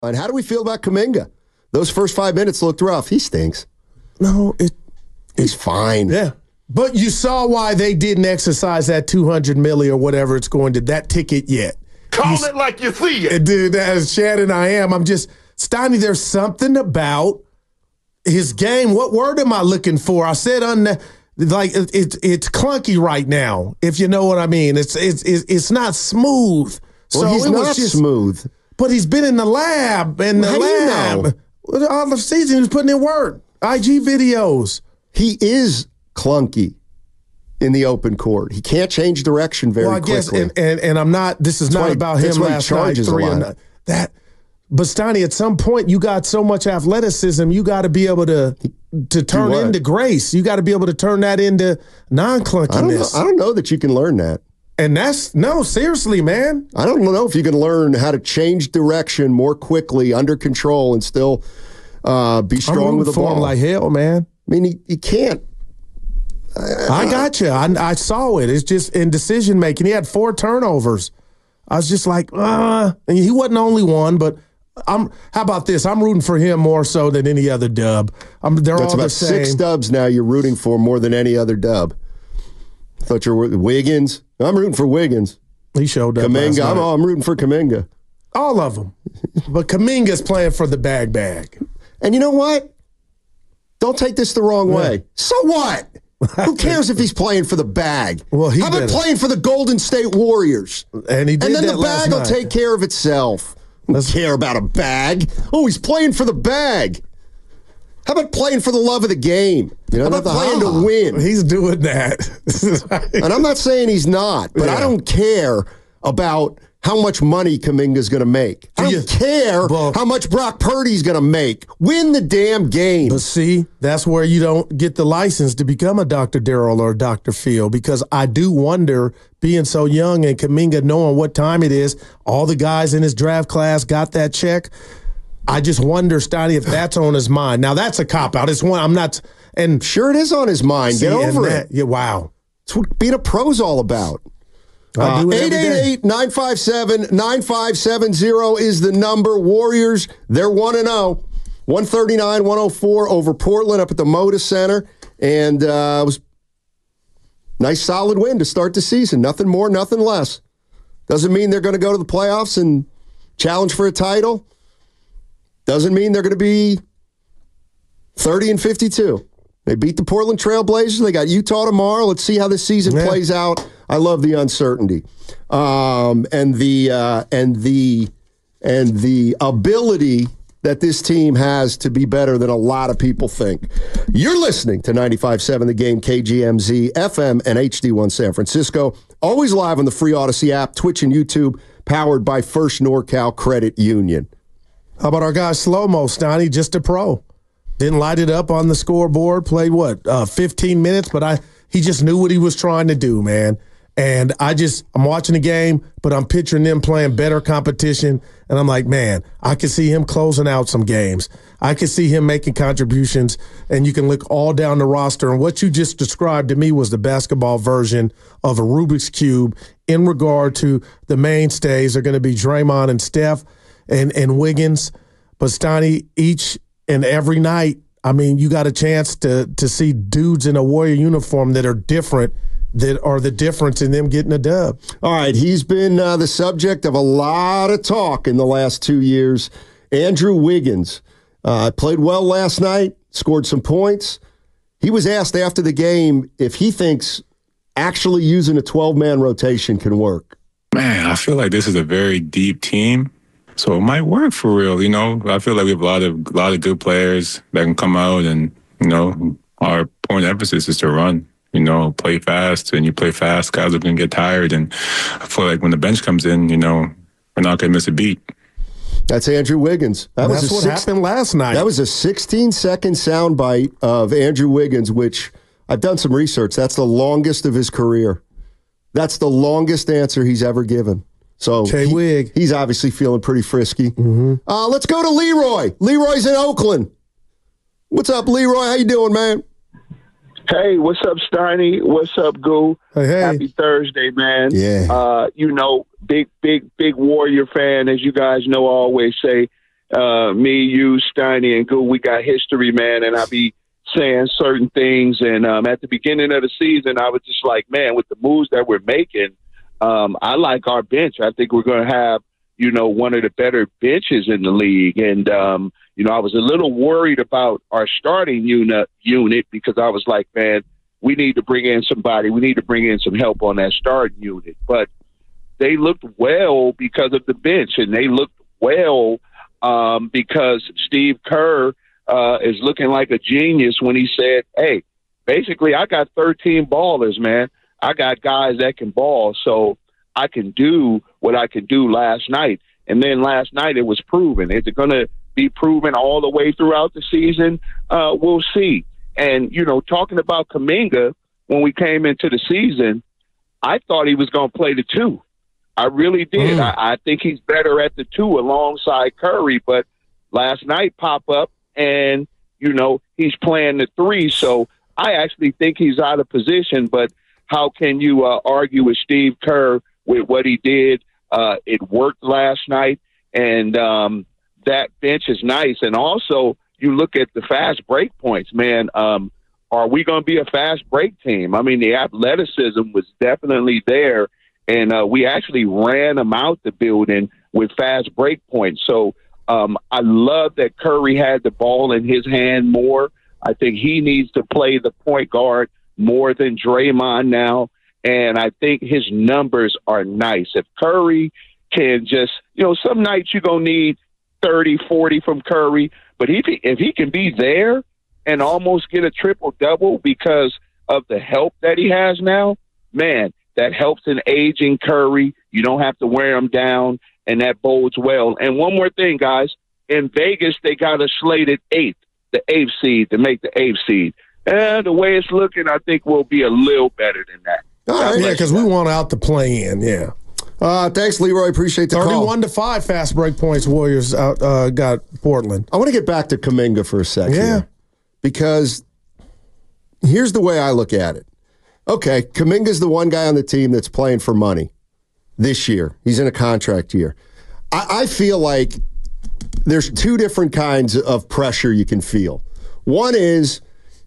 And how do we feel about Kuminga? Those first 5 minutes looked rough. He stinks. No, he's fine. Yeah. But you saw why they didn't exercise that $200 million or whatever it's going to, that ticket yet. Call it like you see it. Dude, as Shannon I am, I'm just, Steiny, there's something about his game. What word am I looking for? I said it's clunky right now, if you know what I mean. It's not smooth. Well, so he's not smooth. But he's been in the lab, all the season he was putting in work. IG videos. He is clunky in the open court. He can't change direction very quickly. And I'm not. This is not about him last night. But Steiny, at some point, you got so much athleticism, you got to be able to turn into grace. You got to be able to turn that into non-clunkiness. I don't know that you can learn that. And seriously, man. I don't know if you can learn how to change direction more quickly, under control, and still be strong with the ball. I'm like hell, man. I mean, he can't. I got you. I saw it. It's just in decision making. He had 4 turnovers. I was just like, and he wasn't the only one, but how about this? I'm rooting for him more so than any other dub. They're all the same. 6 dubs now you're rooting for more than any other dub. I thought you were Wiggins. I'm rooting for Wiggins. He showed up. Kuminga. I'm rooting for Kuminga. All of them. But Kuminga's playing for the bag. And you know what? Don't take this the wrong way. So what? Who cares if he's playing for the bag? Well, how about playing for the Golden State Warriors? And he did and then that the bag will take care of itself. Don't care about a bag. Oh, he's playing for the bag. How about playing for the love of the game? How about playing to win? He's doing that. And I'm not saying he's not, but I don't care about how much money Kuminga's going to make. I don't care how much Brock Purdy's going to make. Win the damn game. But see, that's where you don't get the license to become a Dr. Darrell or Dr. Phil, because I do wonder, being so young and Kuminga knowing what time it is, all the guys in his draft class got that check. I just wonder, Steiny, if that's on his mind. Now, that's a cop-out. It's one I'm not – and sure it is on his mind. Get over it. Yeah, wow. It's what being a pro's all about. 888-957-9570 is the number. Warriors, they're 1-0. 139-104 over Portland up at the Moda Center. And it was a nice, solid win to start the season. Nothing more, nothing less. Doesn't mean they're going to go to the playoffs and challenge for a title. Doesn't mean they're going to be 30-52. They beat the Portland Trail Blazers. They got Utah tomorrow. Let's see how this season plays out. I love the uncertainty, and the ability that this team has to be better than a lot of people think. You're listening to 95.7 The Game, KGMZ, FM, and HD1 San Francisco. Always live on the free Odyssey app, Twitch, and YouTube. Powered by First NorCal Credit Union. How about our guy Slow-Mo, Steiny? Just a pro. Didn't light it up on the scoreboard. Played 15 minutes, but he just knew what he was trying to do, man. And I'm watching the game, but I'm picturing them playing better competition. And I'm like, man, I can see him closing out some games. I can see him making contributions. And you can look all down the roster. And what you just described to me was the basketball version of a Rubik's Cube in regard to the mainstays are going to be Draymond and Steph and Wiggins. But Steiny, each and every night, I mean, you got a chance to see dudes in a Warrior uniform that are different, that are the difference in them getting a dub. All right, he's been the subject of a lot of talk in the last 2 years. Andrew Wiggins played well last night, scored some points. He was asked after the game if he thinks actually using a 12-man rotation can work. Man, I feel like this is a very deep team, so it might work for real. I feel like we have a lot of good players that can come out, and our point of emphasis is to run. Play fast, and you play fast, guys are going to get tired. And I feel like when the bench comes in, we're not going to miss a beat. That's Andrew Wiggins. That's what happened last night. That was a 16-second soundbite of Andrew Wiggins, which I've done some research. That's the longest of his career. That's the longest answer he's ever given. So he's obviously feeling pretty frisky. Mm-hmm. Let's go to Leroy. Leroy's in Oakland. What's up, Leroy? How you doing, man? Hey, what's up, Steiny? What's up, Goo? Hey. Happy Thursday, man. Yeah. Big Warrior fan, as you guys know, I always say. me, you, Steiny, and Goo, we got history, man, and I be saying certain things. And at the beginning of the season, I was just like, man, with the moves that we're making, I like our bench. I think we're going to have, one of the better benches in the league. And, I was a little worried about our starting unit because I was like, man, we need to bring in somebody. We need to bring in some help on that starting unit. But they looked well because of the bench, and they looked well because Steve Kerr is looking like a genius when he said, hey, basically I got 13 ballers, man. I got guys that can ball, so I can do what I could do last night. And then last night it was proven. Is it going to be proven all the way throughout the season? We'll see. And, talking about Kuminga, when we came into the season, I thought he was going to play the 2. I really did. I think he's better at the 2 alongside Curry. But last night pop up and, he's playing the 3. So I actually think he's out of position. But how can you argue with Steve Kerr with what he did? It worked last night. And that bench is nice. And also, you look at the fast break points, man. Are we going to be a fast break team? I mean, the athleticism was definitely there. And we actually ran them out the building with fast break points. So I love that Curry had the ball in his hand more. I think he needs to play the point guard more than Draymond now. And I think his numbers are nice. If Curry can just, some nights you're going to need 30, 40 from Curry. But if he can be there and almost get a triple-double because of the help that he has now, man, that helps in aging Curry. You don't have to wear him down, and that bodes well. And one more thing, guys. In Vegas, they got us slated 8th, the 8th seed, to make the 8th seed. And the way it's looking, I think we'll be a little better than that. All right, yeah, because we want out the play-in, yeah. Thanks, Leroy. Appreciate the call. 31-5 fast break points Warriors got Portland. I want to get back to Kuminga for a second. Yeah. Here, because here's the way I look at it. Okay, Kuminga's the one guy on the team that's playing for money this year. He's in a contract year. I feel like there's 2 different kinds of pressure you can feel. One is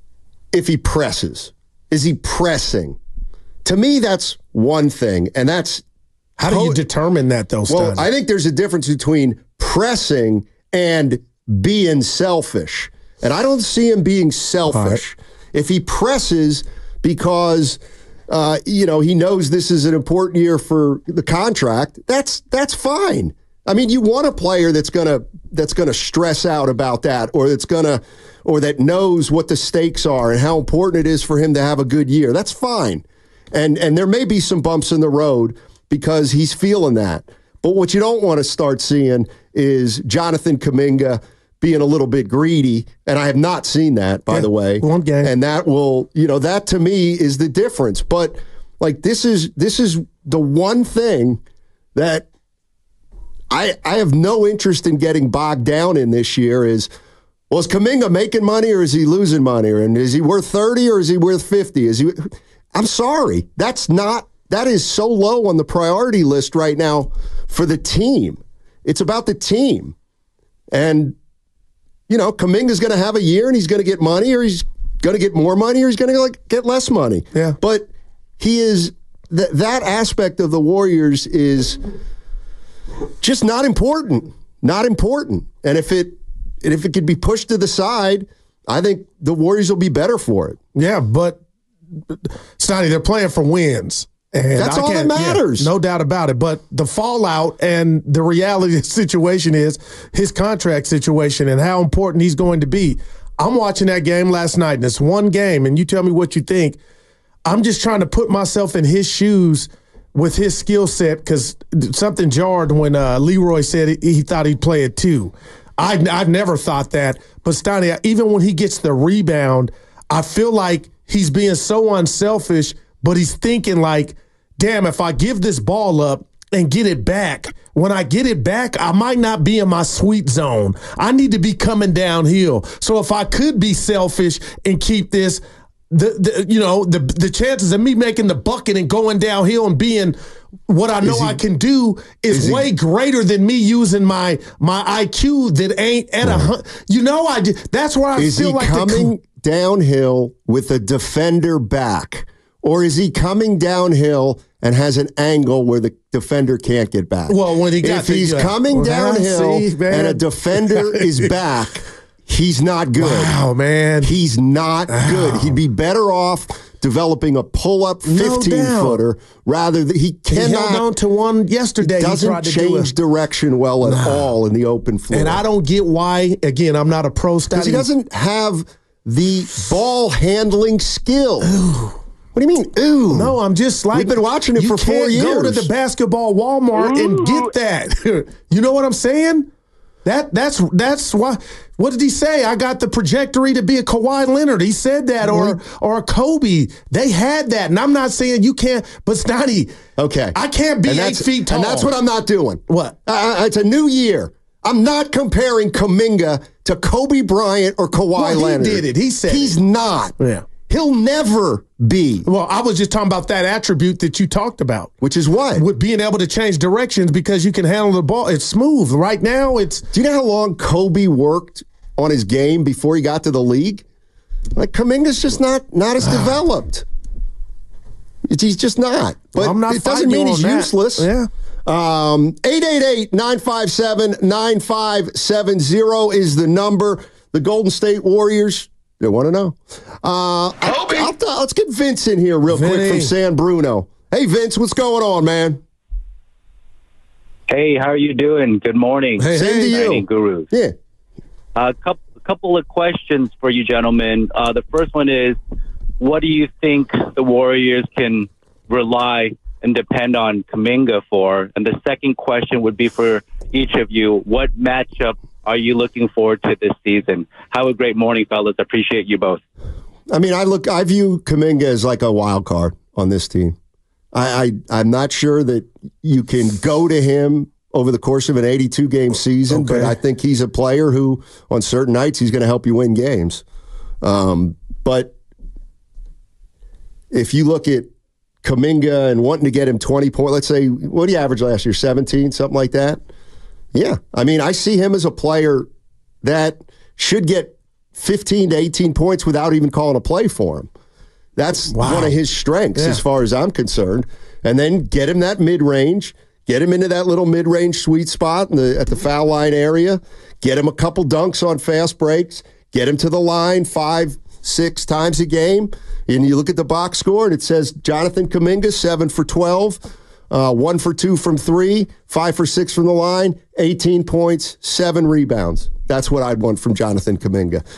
if he presses. Is he pressing? To me, that's one thing, and that's how do you determine that, though, Stein? Well, I think there's a difference between pressing and being selfish. And I don't see him being selfish. Right. If he presses because, he knows this is an important year for the contract, that's fine. I mean, you want a player that's gonna stress out about that, or that knows what the stakes are and how important it is for him to have a good year. That's fine. And there may be some bumps in the road because he's feeling that. But what you don't want to start seeing is Jonathan Kuminga being a little bit greedy, and I have not seen that, by the way. One game. And that will, that to me is the difference. But like this is the one thing that I have no interest in getting bogged down in this year is, well, is Kuminga making money or is he losing money? And is he worth 30 or is he worth 50? I'm sorry. That is so low on the priority list right now for the team. It's about the team. And, Kuminga's going to have a year and he's going to get money, or he's going to get more money, or he's going to get less money. Yeah. But he is, that aspect of the Warriors is just not important. Not important. And if it could be pushed to the side, I think the Warriors will be better for it. Yeah, but Sonny, they're playing for wins. And that's all that matters. Yeah, no doubt about it. But the fallout and the reality of the situation is his contract situation and how important he's going to be. I'm watching that game last night, and it's one game, and you tell me what you think. I'm just trying to put myself in his shoes with his skill set, because something jarred when Leroy said he thought he'd play it too. I've never thought that. But Steiny, even when he gets the rebound, I feel like he's being so unselfish, but he's thinking like, damn, if I give this ball up and get it back, when I get it back, I might not be in my sweet zone. I need to be coming downhill. So if I could be selfish and keep this, the chances of me making the bucket and going downhill and being what I know I can do is way greater than me using my IQ that ain't at 100. That's where I feel like coming downhill with a defender back, or is he coming downhill and has an angle where the defender can't get back? Well, when if he's coming downhill and a defender is back, he's not good. Wow, man. He's not good. He'd be better off developing a pull-up 15-footer rather than he cannot. He held on to one yesterday. He doesn't change direction well at all in the open floor. And I don't get why. Again, I'm not a pro stat. Because he doesn't have the ball handling skill. What do you mean, ooh? No, I'm just like, we've been watching it for 4 years. You can't go to the basketball Walmart and get that. You know what I'm saying? That's why. What did he say? I got the trajectory to be a Kawhi Leonard. He said that, or a Kobe. They had that, and I'm not saying you can't. But Snotty, okay, I can't be 8 feet tall, and that's what I'm not doing. What? It's a new year. I'm not comparing Kuminga to Kobe Bryant or Kawhi Leonard. He did it. He said he's not. Yeah. He'll never be. Well, I was just talking about that attribute that you talked about. Which is what? With being able to change directions because you can handle the ball. It's smooth. Right now, it's... Do you know how long Kobe worked on his game before he got to the league? Like, Kuminga's just not as developed. He's just not. But I'm not it doesn't mean he's useless. Yeah. 888-957-9570 is the number. The Golden State Warriors... They want to know. Let's get Vince in here real quick from San Bruno. Hey, Vince, what's going on, man? Hey, how are you doing? Good morning. Hey, same to you. Gurus. Yeah. A couple of questions for you, gentlemen. The first one is, what do you think the Warriors can rely and depend on Kuminga for? And the second question would be for each of you. What matchup are you looking forward to this season? Have a great morning, fellas. Appreciate you both. I mean, I view Kuminga as like a wild card on this team. I'm not sure that you can go to him over the course of an 82-game season, but I think he's a player who, on certain nights, he's going to help you win games. But if you look at Kuminga and wanting to get him 20 points, let's say, what did he average last year, 17, something like that? Yeah. I mean, I see him as a player that should get 15 to 18 points without even calling a play for him. That's one of his strengths as far as I'm concerned. And then get him that mid-range, get him into that little mid-range sweet spot at the foul line area, get him a couple dunks on fast breaks, get him to the line 5-6 times a game. And you look at the box score and it says Jonathan Kuminga, 7 for 12. 1 for 2 from 3, 5 for 6 from the line, 18 points, 7 rebounds. That's what I'd want from Jonathan Kuminga.